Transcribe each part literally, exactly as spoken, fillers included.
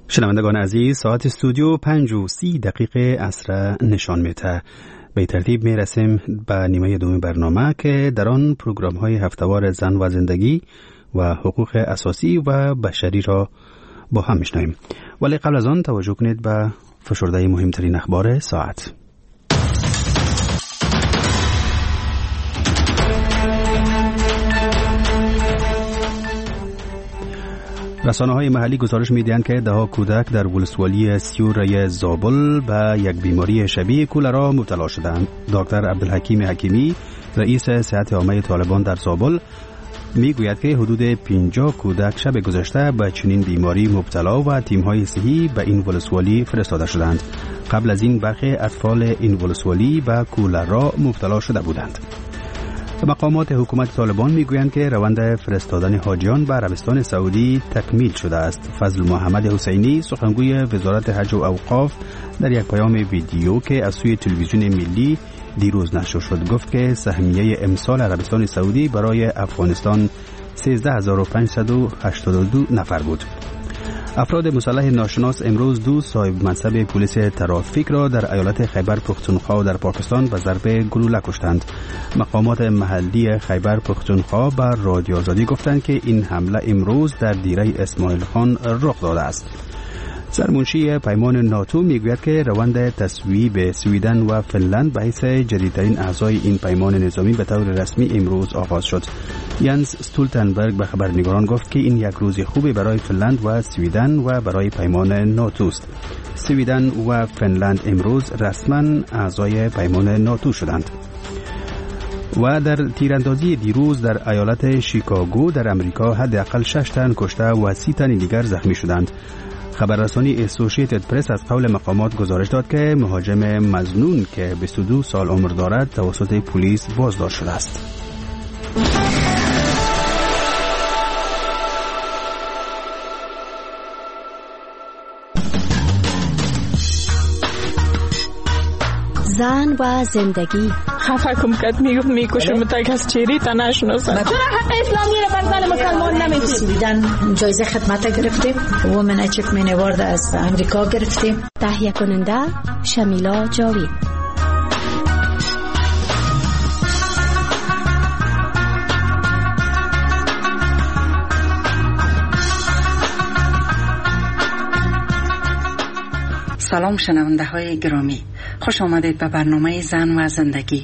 شنوندگان عزیز، ساعت استودیو پنج و سی دقیقه عصر نشان میده. به ترتیب می رسیم به نیمه دوم برنامه که در آن پروگرام های هفتهوار زن و زندگی و حقوق اساسی و بشری را با هم میشنویم. ولی قبل از آن توجه کنید به فشرده مهمترین اخبار ساعت. رسانه های محلی گزارش می‌دهند که ده ها کودک در ولسوالی سیور زابل به یک بیماری شبیه کولرا مبتلا شدند. دکتر عبدالحکیم حکیمی، رئیس صحت عامه طالبان در زابل، میگوید که حدود پنجاه کودک شب گذشته به چنین بیماری مبتلا و تیم‌های صحی به این ولسوالی فرستاده شدند. قبل از این برخی اطفال این ولسوالی به کولرا مبتلا شده بودند. مقامات حکومت طالبان میگویند که روند فرستادن حاجیان به عربستان سعودی تکمیل شده است. فضل محمد حسینی، سخنگوی وزارت حج و اوقاف، در یک پیام ویدیو که از سوی تلویزیون ملی دیروز نشر شد گفت که سهمیه امسال عربستان سعودی برای افغانستان سیزده هزار و پانصد و هشتاد و دو نفر بود. افراد مسلح ناشناس امروز دو صاحب منصب پلیس ترافیک را در ایالت خیبر پختونخوا در پاکستان به ضرب گلوله کشتند. مقامات محلی خیبر پختونخوا به رادیو آزادی گفتند که این حمله امروز در دیره اسماعیل خان رخ داده است. سرمنشی پیمان ناتو میگوید که روند تصویب سویدن و فنلند به حیث جدیدترین اعضای این پیمان نظامی به طور رسمی امروز آغاز شد. یانس استولتنبرگ به خبرنگاران گفت که این یک روز خوبی برای فنلند و سویدن و برای پیمان ناتو است. سویدن و فنلند امروز رسما اعضای پیمان ناتو شدند. و در تیراندازی دیروز در ایالت شیکاگو در امریکا حداقل شش تن کشته و سی تن دیگر زخمی شدند. خبررسانی اسوسییتد پرس از قول مقامات گزارش داد که مهاجم مظنون که بیست و دو سال عمر دارد توسط پلیس بازداشت شده است. زن و زندگی. خفه کم کد میگفت میکشم تا کس چیری تا نشناسن. چرا حق اسلامی رو بر زن مسلمان نمیدید؟ سویدن جایزه خدمت گرفتیم، وومن اچیومنت اوارد از امریکا گرفتیم. تهیه کننده شمیلا جاوید. سلام شنونده های گرامی، خوش آمدید به برنامه زن و زندگی.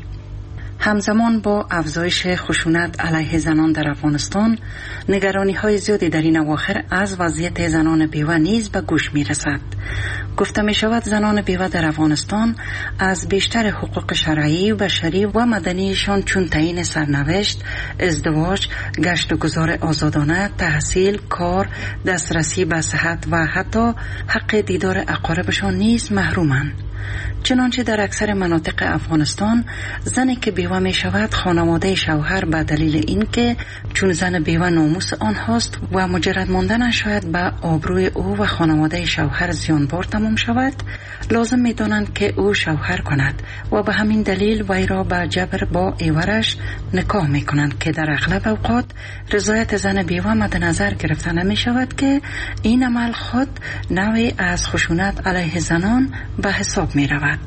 همزمان با افزایش خشونت علیه زنان در افغانستان، نگرانی های زیادی در این اواخر از وضعیت زنان بیوه نیز به گوش می رسد. گفته می شود زنان بیوه در افغانستان از بیشتر حقوق شرعی و بشری و مدنیشان چون تعیین سرنوشت، ازدواج، گشت و گذار آزادانه، تحصیل، کار، دسترسی به صحت و حتی حق دیدار اقاربشان نیز محرومند. چنانچه در اکثر مناطق افغانستان زنی که بیوه می شود خانواده شوهر به دلیل اینکه چون زن بیوه ناموس آنهاست و مجرد ماندن شاید به آبروی او و خانواده شوهر زیانبار تمام شود، لازم می دانند که او شوهر کند و به همین دلیل وی را به جبر با ایورش نکاح می کنند که در اغلب اوقات رضایت زن بیوه مد نظر گرفته نمی شود که این عمل خود نوعی از خشونت علیه زنان به حساب می رود.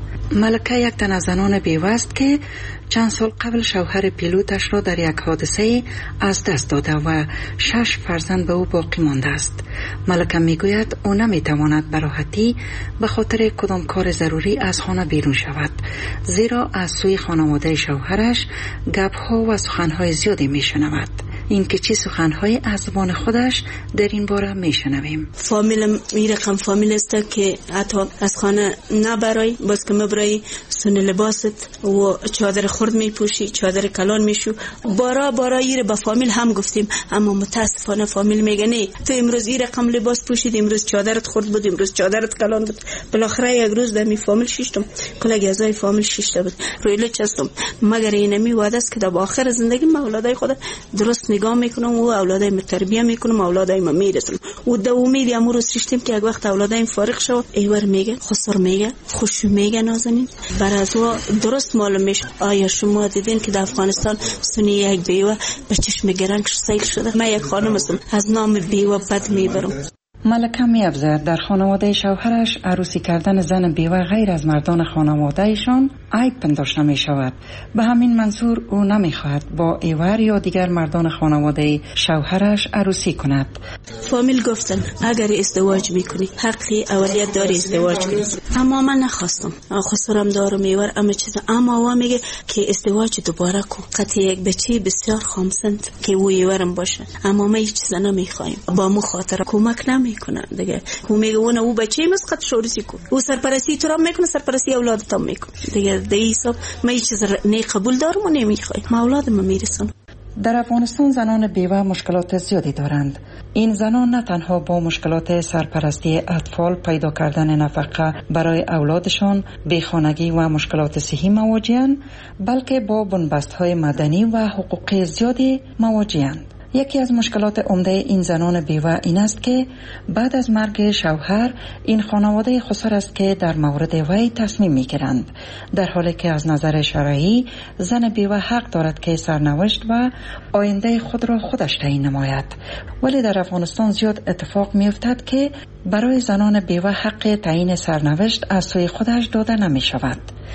ملکه یک تن از زنان بیوه است که چند سال قبل شوهر پیلوتش را در یک حادثه از دست داده و شش فرزند به او باقی مانده است. ملکه میگوید او نمیتواند به راحتی به خاطر کدام کار ضروری از خانه بیرون شود، زیرا از سوی خانواده شوهرش گپ‌ها و سخن‌های زیادی میشنود. این که چی سخن‌های از زبان خودش در این باره میشنویم. فامیل می رقم فامیل است که حتی از خانه نبرای، باز که مبرای سن لباست و چادر خرد می پوشی، چادر کلان می شو. بارا بارا ایر با فامیل هم گفتیم، اما متاسفانه فامیل میگه نه، تو امروز این رقم لباس پوشید، امروز چادرت خرد بود، امروز چادرت کلان بود. بالاخره یک روز در می فامیل شیشتم، کل اعضای فامیل شیشته بود، رویله چستم. مگر اینمی وعده است که در آخر زندگی ما اولادای خود درست نگاه میکنم و اولادای ما تربیت میکنم، اولادای ما میرسم و دو امیدی امروز شیشتیم که یک وقت اولادایم فارغ شود ایور میگه، خسر میگه، خوش میگه، نازنین بر از و درست معلوم میشه. آیا شما دیدین که در افغانستان سنی یک بیوه به چشم گرنگ سیل شده؟ من یک خانم هستم، از نام بیوه بد میبرم. ملکه می افزاید در خانواده شوهرش عروسی کردن زن بیوه غیر از مردان خانواده ایشان عیب پنداشته می شود. به همین منظور او نمی خواهد با ایور یا دیگر مردان خانواده شوهرش عروسی کند. فامیل گفتن اگر ازدواج میکنی حقی اولیت داری ازدواج کنی، اما من نخواستم. خسرم دارم ایور اما چیز اما او میگه که ازدواج دوباره کن، قطعی یک بچه بسیار خامسند که او ایورم باشه، اما ما هیچ چیز نمیخوایم. با مو خاطر کمک نمیکنن دیگه. او میگه اون او بچه مسقط شورسی کن، او سرپرستی تو را میکنه، سرپرستی اولادت هم میکنه دیگه. در این حساب ما هیچ چیز نه قبول دارم و نمیخوایم، ما اولادم میرسونم. در افغانستان زنان بیوه مشکلات زیادی دارند. این زنان نه تنها با مشکلات سرپرستی اطفال، پیدا کردن نفقه برای اولادشان، بیخانگی و مشکلات صحی مواجهند، بلکه با بنبست‌های مدنی و حقوقی زیادی مواجهند. یکی از مشکلات عمده این زنان بیوه این است که بعد از مرگ شوهر این خانواده خسر است که در مورد وی تصمیم میگیرند، در حالی که از نظر شرعی زن بیوه حق دارد که سرنوشت و آینده خود را خودش تعیین نماید. ولی در افغانستان زیاد اتفاق میافتد که برای زنان بیوه حق تعیین سرنوشت از سوی خودش داده نمی شود.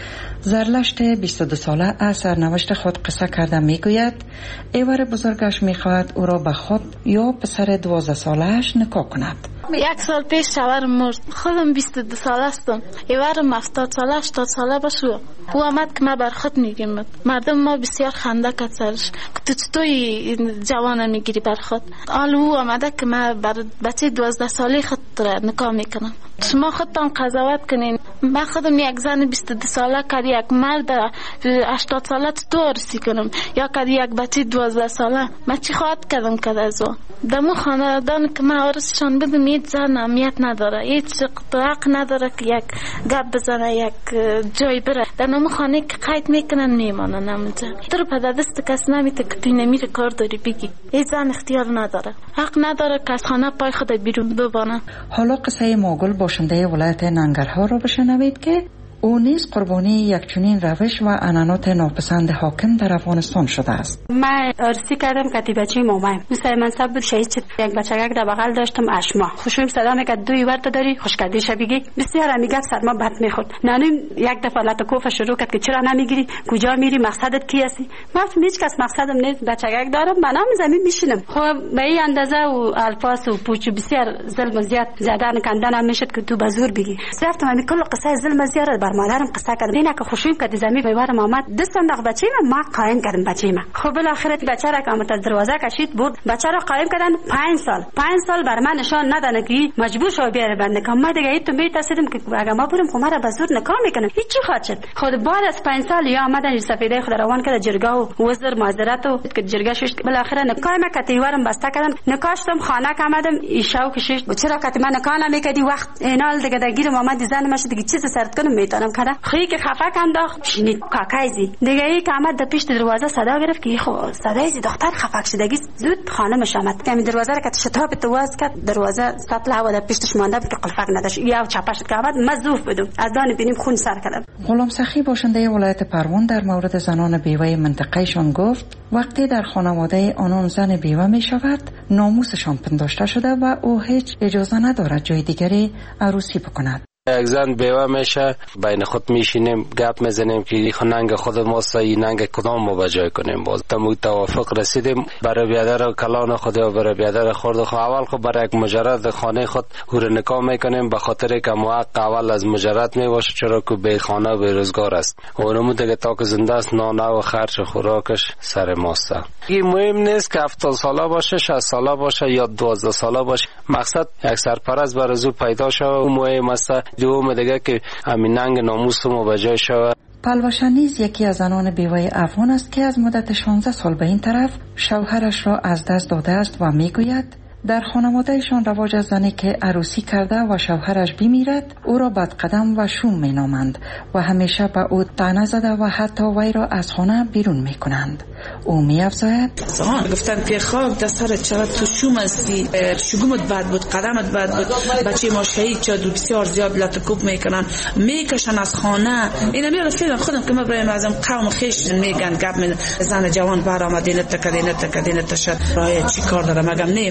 زرلشت بیست و دو ساله از سرنوشت خود قصه کرده میگوید ایور بزرگش میخواهد او را به خود یا پسر دوازده سالهش نکاح کند. یک سال پیش شوهرم مرد. خودم بیست و دو ساله هستم. ایورم هفتاد ساله هشتاد ساله باشه. او آمد که ما بر خود میگیم. مردم ما بسیار خنده کرد سرش که تو چطوری جوان میگیری بر خود. حال او آمده که ما بر بچه دوازده ساله خود نکاح میکنم. شما خودتان قضاوت کنین. من خودم یک زن بیست و دو ساله که یک مرد هشتاد ساله تو عروسی کنم یا که یک بچه دوازده ساله، من چی خواهد کردم که از او دمو خاندان که من عروسشان بدم هیچ زن اهمیت نداره، هیچ حق نداره که یک گپ بزنه، یک جای بره. در نمو خانه که قید میکنن میمانن همونجا. تو رو پدر دست کس نمیده که توی نمیره کار داری بگی. هیچ زن اختیار نداره، حق نداره که از خانه پای خود بیرون ببانه. حالا قصه ماگل باشنده ولایت ننگرهار رو بشنوید که او نیز قربانی یک چنین روش و عنعنات ناپسند حاکم در افغانستان شده است. من عروسی کردم که بچه مامایم مثل منصب بود شهید شد. یک بچگک در بغل داشتم اشما خوشویم صدا میکرد دوی ورد داری خوشکردی شبیگی بسیار امیگت سرما بد میخورد. نانیم یک دفعه لطکوف شروع کرد که چرا نمیگیری، کجا میری، مقصدت کی هستی؟ من هیچ کس مقصدم نیست، بچگک دارم، من هم زمین میشینم. خب به این اندازه و الفاظ و پوچ بسیار ظلم زیاد زدن کندن میشد که تو بزور بگی. رفتم همین کل قصه ظلم زیاد بر مادرم قصه کردم. اینا که خوشویم که زمین بیوارم آمد دست انداخت بچه من ما قایم کردم بچه من. خب بالاخره بچه را که آمد از دروازه کشید برد بچه را قایم کردن پنج سال. پنج سال بر من نشان ندادن که مجبور شو بیاره بنده کام. ما دیگه تو میترسیدم که اگه ما برم خمر را بزور نکام میکنم هیچ چی خواهد شد. خود بعد از پنج سال یا آمدن سفیده خود روان کرد جرگه و وزیر معذرت و که جرگه شش بالاخره نکاح ما کتیوارم بسته کردن. نکاشتم خانه که آمدم ایشاو کشش چرا که من نکاح نمیکردی وقت اینال دیگه دگیر محمد زن مشه دیگه چیز سرت کنم میتونم کردم. خیلی که خفه کنداخت شنید کاکایزی دیگه ای که آمد در پیش دروازه صدا گرفت که خب صدایزی دختر خفه شدگی زود خانمش آمد که دروازه را که شتاب تو واز کرد دروازه سطل هوا در پیشش مانده بود که قلفک نداشت یا چپش که آمد مزوف بدم از دان بینیم خون سر کردم. غلام سخی باشنده ولایت پروان در مورد زنان بیوه منطقهشان گفت وقتی در خانواده آنان زن بیوه می شود ناموسشان پنداشته شده و او هیچ اجازه ندارد جای دیگری عروسی بکند. یک زن بیوه میشه بین خود میشینیم گپ میزنیم که ننگ خود ماست این ننگ کدام ما بجای کنیم. باز تمو توافق رسیدیم برای بیادر کلان خود و برای بیادر خورد خود اول خود برای یک مجرد خانه خود هور نکاح میکنیم به خاطر که موقع اول از مجرد میباشه چرا که بی خانه و بی روزگار است و اونمو دیگه تا که زنده است نانه و خرچ خوراکش سر ماست. این مهم نیست که هفتاد ساله باشه شصت ساله باشه یا دوازده ساله باشه، مقصد یک سرپرست بر زو پیدا شود و مهم است. دوم دیگه که همین ننگ ناموس ما بجای شود. پلوشن نیز یکی از زنان بیوه افغان است که از مدت شانزده سال به این طرف شوهرش را از دست داده است و میگوید در خانوادهشان رواج از زنی که عروسی کرده و شوهرش بمیرد او را بدقدم و شوم مینامند و همیشه به او طعنه زده و حتی وی را از خانه بیرون میکنند. او میافزاید زمان گفتن که خاک در سر چقدر تو شوم هستی، شگومت بد بود، قدمت بد بود، بچه ما شهید شد و بسیار زیاد لطکوب میکنن میکشن از خانه. اینا میاد فیلم خودم که ابراهیم اعظم قوم خیش میگن گپ من زن جوان بر آمدین تکدین تکدین تشد راه چی کار دارم؟ مگم نه ما به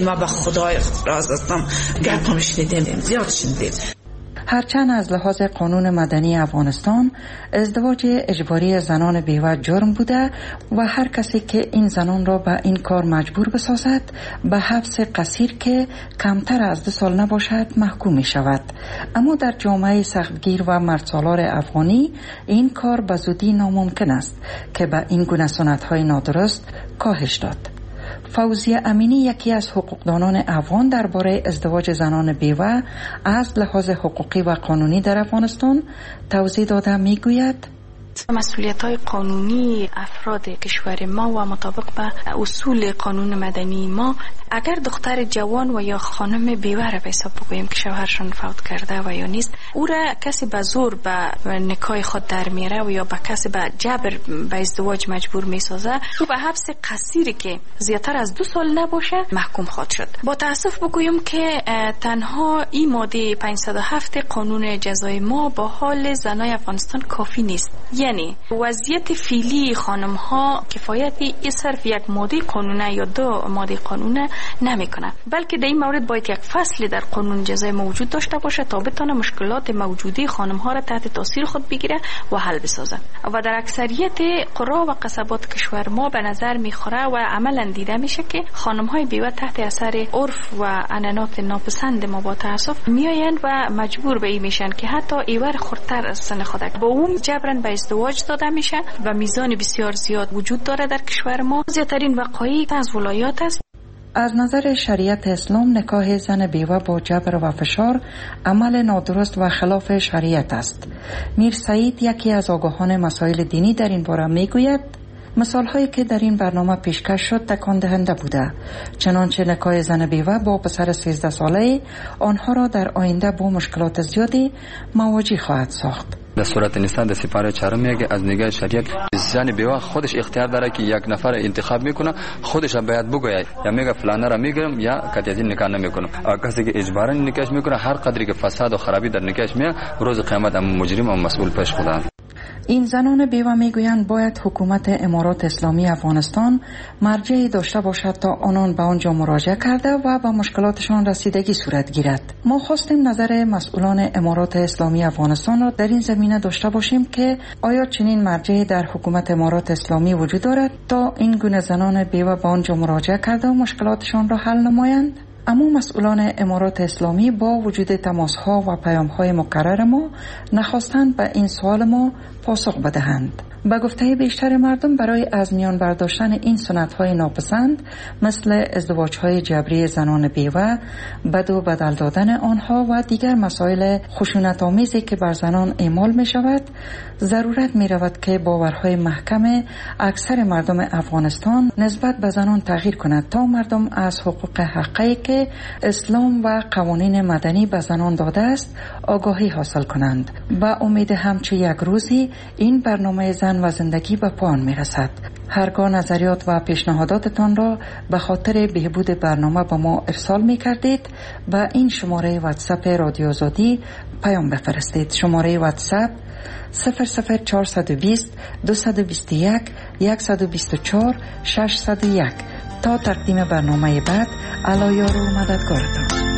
خدای راز هستم گپ هم شنیدیم زیاد شنیدیم. هرچند از لحاظ قانون مدنی افغانستان ازدواج اجباری زنان بیوه جرم بوده و هر کسی که این زنان را به این کار مجبور بسازد به حبس قصیر که کمتر از دو سال نباشد محکوم می شود، اما در جامعه سختگیر و مردسالار افغانی این کار به زودی ناممکن است که به این گونه سنت‌های نادرست کاهش داد. فوزیه امینی یکی از حقوقدانان افغان درباره ازدواج زنان بیوه از لحاظ حقوقی و قانونی در افغانستان توضیح داده میگوید مسئولیت های قانونی افراد کشور ما و مطابق به اصول قانون مدنی ما اگر دختر جوان و یا خانم بیوه را به حساب بگوییم که شوهرشون فوت کرده و یا نیست، او را کسی به زور به نکاح خود در میره و یا به کسی به جبر به ازدواج مجبور میسازه، او به حبس قصیری که زیادتر از دو سال نباشه محکوم خواهد شد. با تاسف بگویم که تنها این ماده پانصد و هفت قانون جزای ما با حال زنای افغانستان کافی نیست. یعنی وضعیت فعلی خانم ها کفایتی صرف یک ماده قانونه یا دو ماده قانونه نمیکنه، بلکه در این مورد باید یک فصل در قانون جزای موجود داشته باشه تا بتونه مشکلات موجوده خانم ها را تحت تاثیر خود بگیره و حل بسازه. و در اکثریت قرا و قصبات کشور ما به نظر میخوره و عملا دیده میشه که خانم های بیوه تحت اثر عرف و عنعنات ناپسند ما با تاسف میآیند و مجبور به این میشن که حتی ایور خردتر از سن خودک با اون جبران به ازدواج داده میشه و میزان بسیار زیاد وجود داره در کشور ما. زیادترین وقایع از ولایات است. از نظر شریعت اسلام نکاح زن بیوه با جبر و فشار عمل نادرست و خلاف شریعت است. میر سعید یکی از آگاهان مسائل دینی در این باره میگوید مثال هایی که در این برنامه پیشکش شد تکان دهنده بوده، چنانچه نکاح زن بیوه با پسر سیزده ساله آنها را در آینده با مشکلات زیادی مواجه خواهد ساخت. در صورت نساء در سپاره چهارم میگه از نگاه شریعت زن بیوه خودش اختیار داره که یک نفر انتخاب میکنه، خودش باید بگوید یا میگه فلانه را میگیرم یا کاتیزی نکاح نمیکنم. کسی که اجباراً نکاح میکنه هر قدری که فساد و خرابی در نکاح میاد روز قیامت هم مجرم و مسئول پیش خدا. این زنان بیوه میگویند باید حکومت امارات اسلامی افغانستان مرجعی داشته باشد تا آنان به آنجا مراجعه کرده و به مشکلاتشان رسیدگی صورت گیرد. ما خواستیم نظر مسئولان امارات اسلامی افغانستان را در این زمینه داشته باشیم که آیا چنین مرجعی در حکومت امارات اسلامی وجود دارد تا این گونه زنان بیوه به آنجا مراجعه کرده و مشکلاتشان را حل نمایند؟ اما مسئولان امارات اسلامی با وجود تماس‌ها و پیام‌های مکرر ما نخواستند به این سوال ما پاسخ بدهند. به گفته بیشتر مردم برای از میان برداشتن این سنت‌های ناپسند مثل ازدواج‌های جبری زنان بیوه، بد و بدل دادن آنها و دیگر مسائل خشونت‌آمیزی که بر زنان اعمال می‌شود، ضرورت می‌رود که باورهای محکم اکثر مردم افغانستان نسبت به زنان تغییر کند تا مردم از حقوق حقی که اسلام و قوانین مدنی به زنان داده است آگاهی حاصل کنند. با امید همچه یک روزی این برنامه زن و زندگی به پایان میرسد. هرگاه نظریات و پیشنهاداتتان را به خاطر بهبود برنامه به ما ارسال می کردید به این شماره واتساپ رادیو آزادی پیام بفرستید. شماره واتساپ صفر صفر چهارصد و بیست دویست و بیست و یک صد و بیست و چهار ششصد و یک. تا تقدیم برنامه بعد علایار و مددگارتان.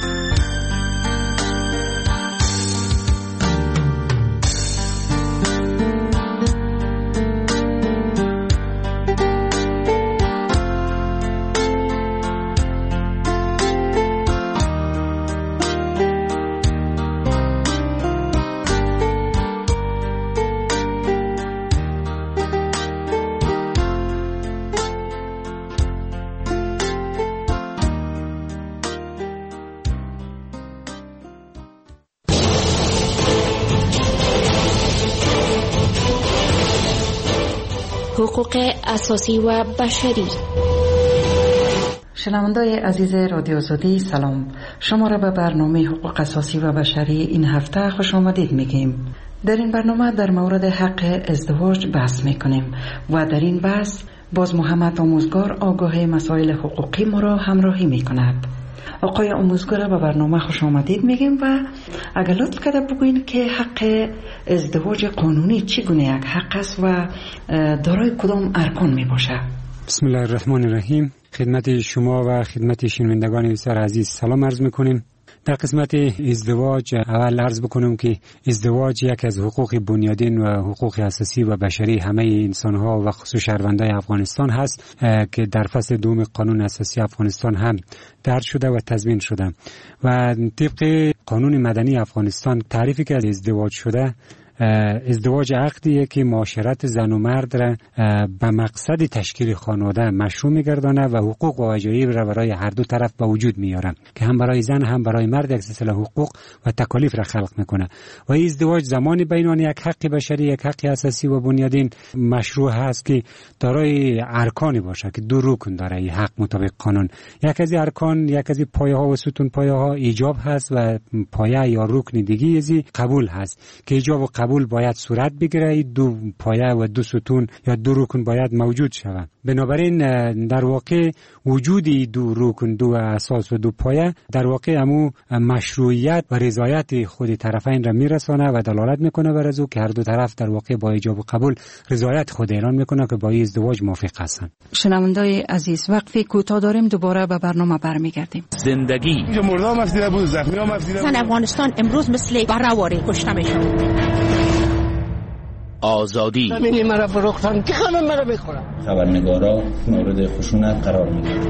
حقوق اساسی و بشری. شنوندای عزیز رادیو آزادی سلام، شما را به برنامه حقوق اساسی و بشری این هفته خوش آمدید میگیم. در این برنامه در مورد حق ازدواج بحث میکنیم و در این بحث باز محمد آموزگار آگاه مسائل حقوقی ما را همراهی میکند. آقای آموزگار به برنامه خوش آمدید میگیم و اگر لطف کرده بگوین که حق ازدواج قانونی چگونه یک حق است و دارای کدام ارکان می باشه؟ بسم الله الرحمن الرحیم. خدمت شما و خدمت شنوندگان بسیار عزیز سلام عرض میکنیم. در قسمت ازدواج اول عرض بکنم که ازدواج یک از حقوق بنیادین و حقوق اساسی و بشری همه انسان‌ها و خصوص شهروندان افغانستان هست که در فصل دوم قانون اساسی افغانستان هم درج شده و تضمین شده و طبق قانون مدنی افغانستان تعریفی که ازدواج شده، ازدواج عقدیه که معاشرت زن و مرد را به مقصد تشکیل خانواده مشروع می‌گردانه و حقوق و وجایب را برای هر دو طرف به وجود میاره که هم برای زن هم برای مرد یک سلسله حقوق و تکالیف را خلق میکنه. و این ازدواج زمانی بینان یک حق بشری، یک حق اساسی و بنیادین مشروع هست که دارای ارکانی باشه که دو رکن داره این حق مطابق قانون. یک از ارکان، یک از پایه‌ها و ستون پایه‌ها ایجاب هست و پایه یا رکن دیگه از قبول هست که ایجاب و قبول باید صورت بگیره. دو پایه و دو ستون یا دو رکن باید موجود شود. بنابراین در واقع وجودی دو رکن، دو اساس و دو پایه در واقع امو مشروعیت و رضایت خود طرفین را میرسانه و دلالت میکنه بر ازو که هر دو طرف در واقع با ایجاب و قبول رضایت خود اعلان میکنه که با این ازدواج موافق هستند. شنوندای عزیز، وقفی کوتاه داریم، دوباره به برنامه برمیگردیم. زندگی مردم افسیده بود، زخمی هم افسیده بود. افغانستان امروز مثل برآوری کشته میشه. آزادی زمینی مرا فروختن که همه مرا بخورن. خبرنگارا مورد خشونت قرار میگیرن.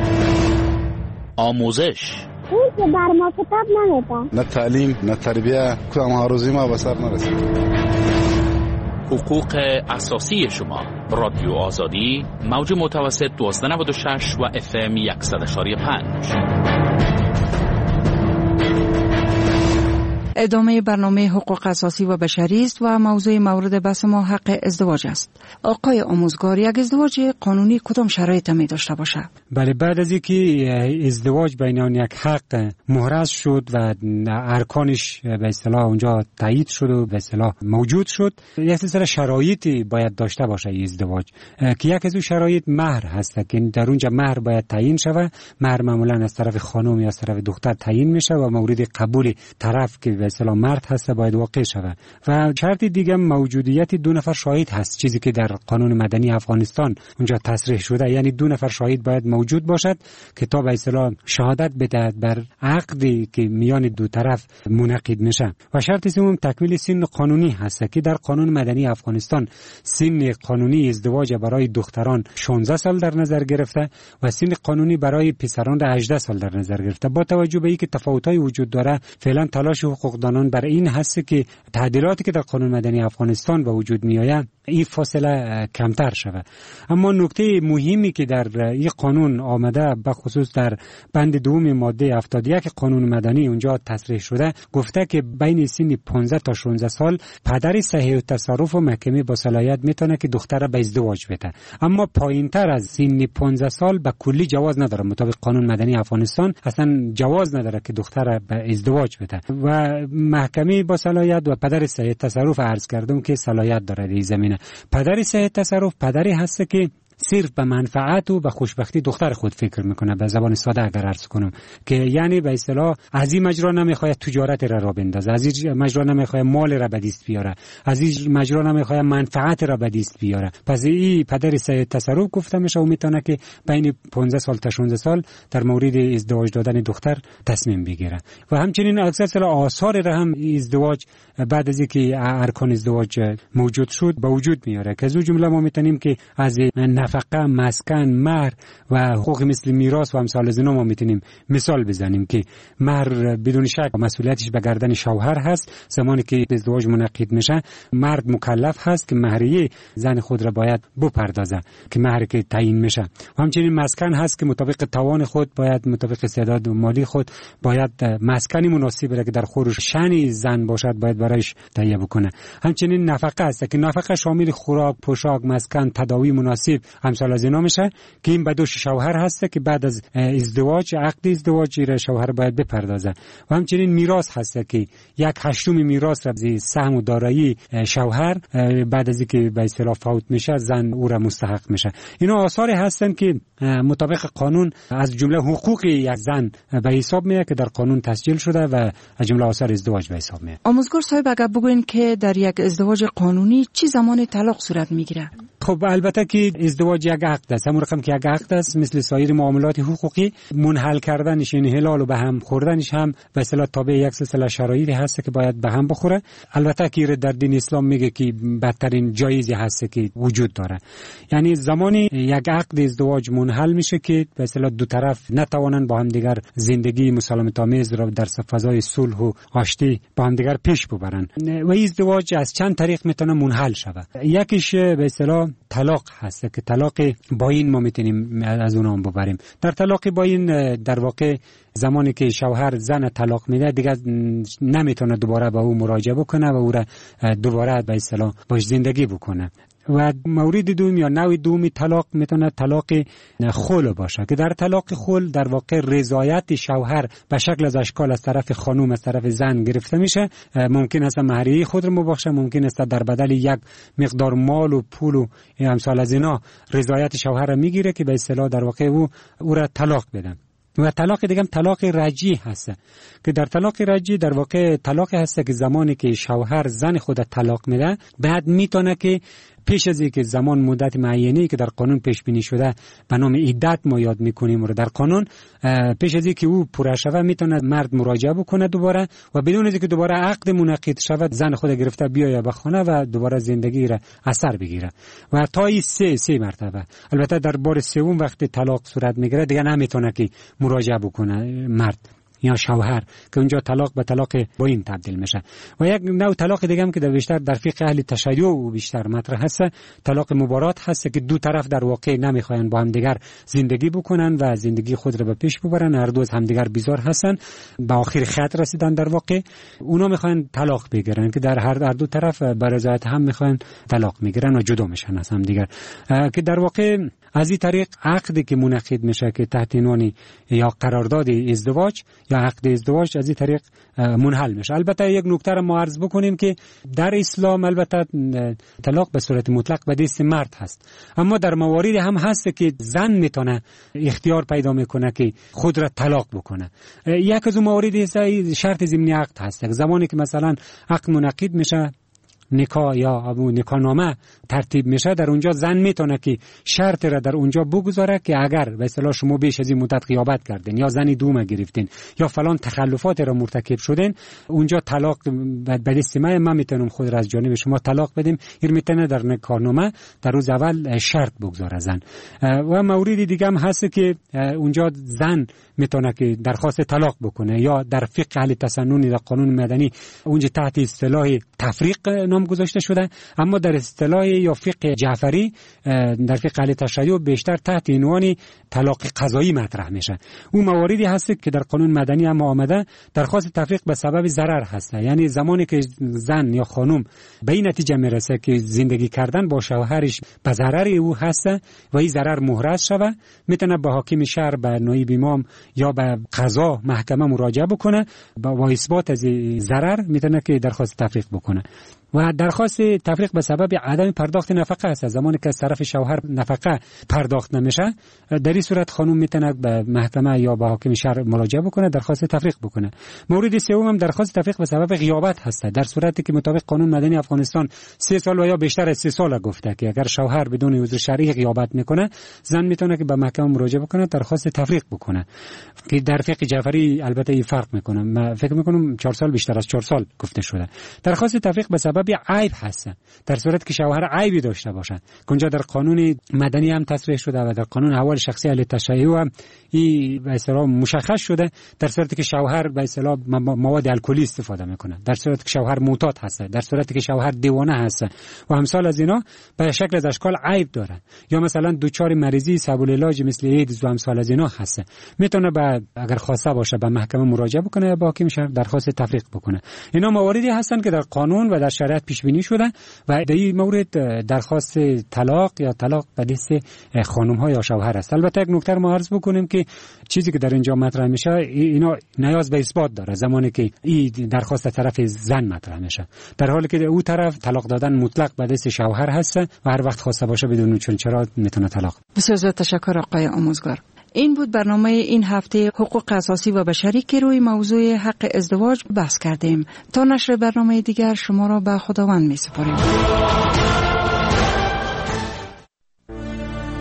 آموزش اون که بر ما کتاب نمیدن. نه تعلیم نه تربیه، کدام آرزوی ما به سر نرسید. حقوق اساسی شما. رادیو آزادی، موج متوسط دویست و نود و شش و اف ام صد و پنج. ادامه برنامه حقوق اساسی و بشری است و موضوع مورد بحث ما حق ازدواج است. آقای آموزگار، یک ازدواج قانونی کدام شرایط می داشته باشه؟ بله، بعد از اینکه ازدواج بین یک حق محرز شد و ارکانش به اصطلاح اونجا تایید شد و به اصطلاح موجود شد، یک سلسله شرایطی باید داشته باشه این ازدواج که یک از اون شرایط مهر هست که در اونجا مهر باید تعیین شود. مهر معمولا از طرف خانم یا از طرف دختر تعیین میشه و مورد قبول طرف که به اصطلاح مرد هست باید واقع شود. و شرط دیگه موجودیت دو نفر شاهد هست، چیزی که در قانون مدنی افغانستان اونجا تصریح شده، یعنی دو نفر شاهد باید موجود باشد که تا به اصطلاح شهادت بدهد بر عقدی که میان دو طرف منعقد میشه. و شرط سوم تکمیل سن قانونی هست که در قانون مدنی افغانستان سن قانونی ازدواج برای دختران شانزده سال در نظر گرفته و سن قانونی برای پسران را هجده سال در نظر گرفته. با توجه به اینکه تفاوت‌های وجود داره، فعلا تلاش حقوقدانان برای این هست که تعدیلاتی که در قانون مدنی افغانستان به وجود میآید این فاصله کمتر شود. اما نکته مهمی که در این قانون آمده، به خصوص در بند دوم ماده هفتاد و یک قانون مدنی اونجا تصریح شده، گفته که بین سن پانزده تا شانزده سال پدر صحیح التصرف و محکمه با صلاحیت میتونه که دختر را به ازدواج بده. اما پایینتر از سن پانزده سال به کلی جواز نداره. مطابق قانون مدنی افغانستان اصلا جواز نداره که دختر را به ازدواج بده و محکمه با صلاحیت و پدر صحیح التصرف عرض کردم که صلاحیت داره در این زمینه. پدر صحیح التصرف پدری هست که صرف به منفعت و به خوشبختی دختر خود فکر میکنه. به زبان ساده اگر عرض کنم که یعنی به اصطلاح از این مجرا نمیخواد تجارت را را بندازه، از این مجرا نمیخواد مال را به دست بیاره، از این مجرا نمیخواد منفعت را به دست بیاره. پس این پدر صحیح التصرف گفته میشه و میتونه که بین پانزده سال تا شانزده سال در مورد ازدواج دادن دختر تصمیم بگیره. و همچنین اکثر آثار را هم ازدواج بعد از اینکه ارکان ازدواج موجود شد به وجود میاره که از اون جمله ما میتونیم که از نفقه، مسکن، مهر و حقوق مثل میراث و امثال از اینا ما میتونیم مثال بزنیم که مهر بدون شک مسئولیتش به گردن شوهر هست. زمانی که ازدواج منعقد میشه مرد مکلف هست که مهریه زن خود را باید بپردازه که مهر که تعیین میشه. و همچنین مسکن هست که مطابق توان خود باید مطابق استعداد مالی خود باید مسکنی مناسب را که در خور شأن زن باشد باید برایش تهیه بکنه. همچنین نفقه هست که نفقه شامل خوراک، پوشاک، مسکن، تداوی مناسب امثال از اینا میشه که این به دوش شوهر هست که بعد از ازدواج عقد ازدواج را شوهر باید بپردازه. و همچنین میراث هست که یک هشتم میراث را از سهم و دارایی شوهر بعد از اینکه به اصطلاح فوت میشه زن او را مستحق میشه. اینا آثاری هستن که مطابق قانون از جمله حقوق یک زن به حساب میاد که در قانون تسجیل شده و از جمله آثار ازدواج به حساب میاد. آموزگار صاحب اگر بگوین که در یک ازدواج قانونی چه زمان طلاق صورت میگیره؟ خب البته که ازدواج ازدواج یک عقد است، همون رقم که یک عقد است مثل سایر معاملات حقوقی، منحل کردنش این انحلال و به هم خوردنش هم به اصطلاح تابع یک سلسله شرایطی هست که باید به هم بخوره. البته که در دین اسلام میگه که بدترین جایزی هست که وجود داره، یعنی زمانی یک عقد ازدواج منحل میشه که به اصطلاح دو طرف نتوانند با هم دیگر زندگی مسالمت آمیز را در فضای صلح و آشتی با هم دیگر پیش ببرن. و ازدواج از چند طریق میتونه منحل شود. یکیش به اصطلاح طلاق هست که طلاق باین ما میتونیم از اون هم ببریم. در طلاق باین در واقع زمانی که شوهر زن طلاق میده دیگه نمیتونه دوباره با او مراجعه بکنه و او را دوباره به اصطلاح باش زندگی بکنه. و مورد دوم یا نوع دوم طلاق میتونه طلاق خلع باشه که در طلاق خلع در واقع رضایت شوهر به شکل از اشکال از طرف خانم از طرف زن گرفته میشه. ممکن است مهریه خود رو مباشه، ممکن است در بدل یک مقدار مال و پول و امثال از اینا رضایت شوهر را میگیره که به اصطلاح در واقع او او را طلاق بدن. و طلاق دیگه هم طلاق رجعی هست که در طلاق رجعی در واقع طلاق هست که زمانی که شوهر زن خود طلاق میده بعد میتونه که پیش از اینکه زمان مدت معینی که در قانون پیش بینی شده به نام عدت ما یاد میکنیم رو در قانون، پیش از اینکه او پوره شود میتونه مرد مراجعه بکنه دوباره و بدون اینکه دوباره عقد منعقد شود زن خود گرفته بیاید به خانه و دوباره زندگی را اثر بگیره و تا این سه سه مرتبه. البته در بار سوم وقتی طلاق صورت میگیره دیگه نمیتونه که مراجعه بکنه مرد یا شوهر که اونجا طلاق به طلاق باین تبدیل میشه. و یک نوع طلاق دیگه هم که در بیشتر در فقه اهل تشیع و بیشتر مطرح هست طلاق مبارات هست که دو طرف در واقع نمیخواین با هم دیگر زندگی بکنن و زندگی خود را به پیش ببرن، هر دو از هم دیگر بیزار هستن، به آخر خط رسیدن در واقع اونا میخواین طلاق بگیرن که در هر دو طرف به رضایت هم میخواین طلاق میگیرن و جدا میشن از هم دیگر. که در واقع از این طریق عقدی که منعقد میشه که تحت عنوان یا قرارداد ازدواج یا عقد ازدواج از این طریق منحل میشه. البته یک نکته را ما عرض بکنیم که در اسلام البته طلاق به صورت مطلق به دست مرد هست، اما در مواردی هم هست که زن میتونه اختیار پیدا میکنه که خود را طلاق بکنه. یک از اون مواردی شرط ضمنی عقد هست. زمانی که مثلا عقد منعقد میشه نکاح یا ابو نکاح نامه ترتیب میشه در اونجا زن میتونه که شرط را در اونجا بگذاره که اگر به اصطلاح شما بیش از این مدت غیابت کردین یا زنی دوم گرفتین یا فلان تخلفات را مرتکب شدین اونجا طلاق به دست من من میتونم خود را از جانب شما طلاق بدیم. این میتونه در نکاح نامه در روز اول شرط بگذاره زن. و موردی دیگه هم هست که اونجا زن میتونه که درخواست طلاق بکنه یا در فقه اهل تسنن در قانون مدنی اونجا تحت اصطلاح تفریق نام گذاشته شده، اما در اصطلاح یا فقه جعفری در فقه اهل تشیع بیشتر تحت عنوان طلاق قضایی مطرح میشه. اون مواردی هست که در قانون مدنی هم آمده درخواست تفریق به سبب ضرر هست، یعنی زمانی که زن یا خانم به این نتیجه میرسه که زندگی کردن با شوهرش به ضرر او هست و این ضرر محرز شوه میتونه به حاکم شهر به نایب امام یا به قضا محکمه مراجعه بکنه با اثبات از ضرر میتونه که درخواست تفریق بکنه. و درخواست تفریق به سبب عدم پرداخت نفقه است. زمانی که از طرف شوهر نفقه پرداخت نمیشه در این صورت خانم میتونه به محکمه یا به حاکم شهر مراجعه بکنه درخواست تفریق بکنه. مورد سوم هم درخواست تفریق به سبب غیابت هست، در صورتی که مطابق قانون مدنی افغانستان سه سال و یا بیشتر از سه سال گفته که اگر شوهر بدون عذر شرعی غیابت میکنه زن میتونه که به محکمه مراجعه بکنه درخواست تفریق بکنه که در فقه جعفری البته این فرق میکنه. من فکر میکنم چهار سال بیشتر از چهار سال گفته شده. درخواست تفریق به سبب عیب هست در صورتی که شوهر عیبی داشته باشه که اونجا در قانون مدنی هم تصریح شده و در قانون احوال شخصی اهل تشیع هم این به اصطلاح مشخص شده. در صورتی که شوهر به اصطلاح مواد الکلی استفاده میکنه، در صورتی که شوهر معتاد هست، در صورتی که شوهر دیوانه هست و امثال از اینا به شکل از اشکال عیب داره یا مثلا دچار مریضی سبب العلاج مثل ایدز و امثال از اینا هست، میتونه به اگر خواسته باشه به محکمه مراجعه بکنه یا با حاکم شهر درخواست تفریق بکنه. اینا مواردی هستن که در قانون و در شریعت پیش بینی شده و در این مورد درخواست طلاق یا طلاق به دست خانم ها یا شوهر است. البته یک نکته ما عرض بکنیم که چیزی که در اینجا مطرح میشه اینا نیاز به اثبات داره زمانی که این درخواست طرف زن مطرح میشه، در حالی که او طرف طلاق دادن مطلق به دست شوهر هست و هر وقت خواسته باشه بدون چون چرا میتونه طلاق. بسیار زیاد تشکر آقای آموزگار. این بود برنامه این هفته حقوق اساسی و بشری که روی موضوع حق ازدواج بحث کردیم. تا نشر برنامه دیگر شما را به خداوند می سپاریم.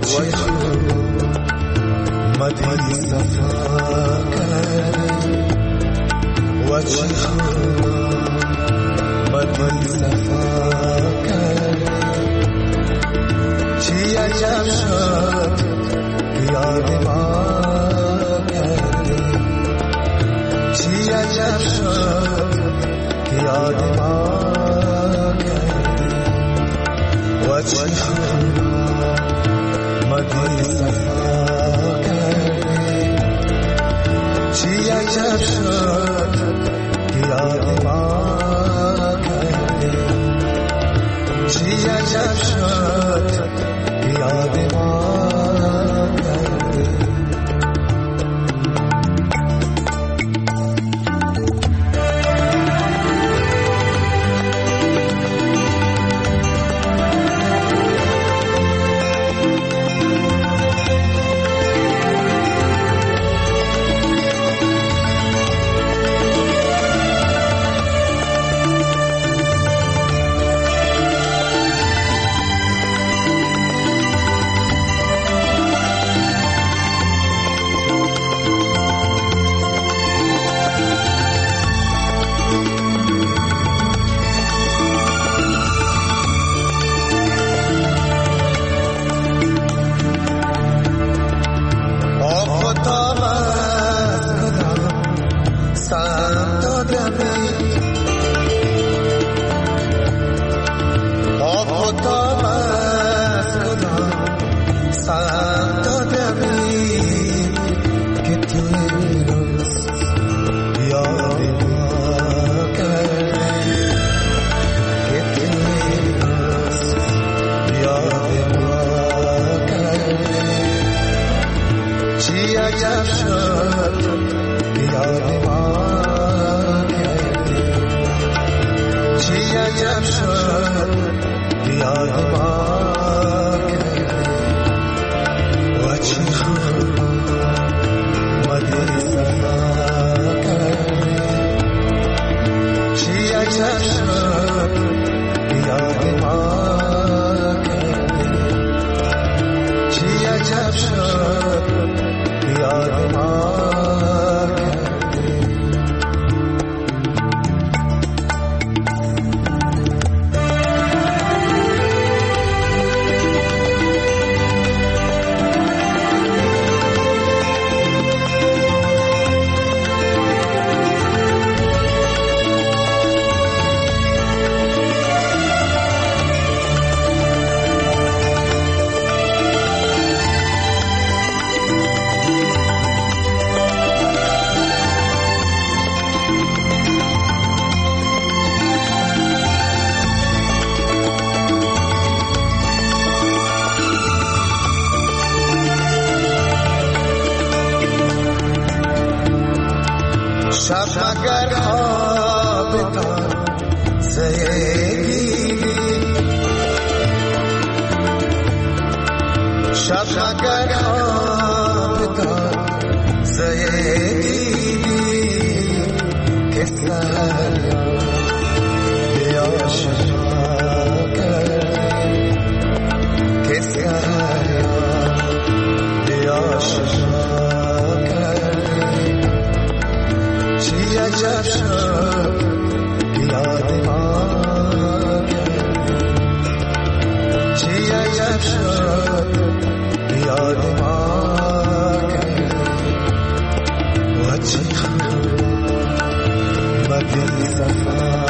چه خوب مدی صفا کردی و چه خوب مدی صفا کردی چی عجب شد یاد ما کردی چی عجب شد یاد ما کردی و چه خوب مدی صفا کردی چی عجب شد یاد ما کردی چی عجب شد یاد ما کردی صفا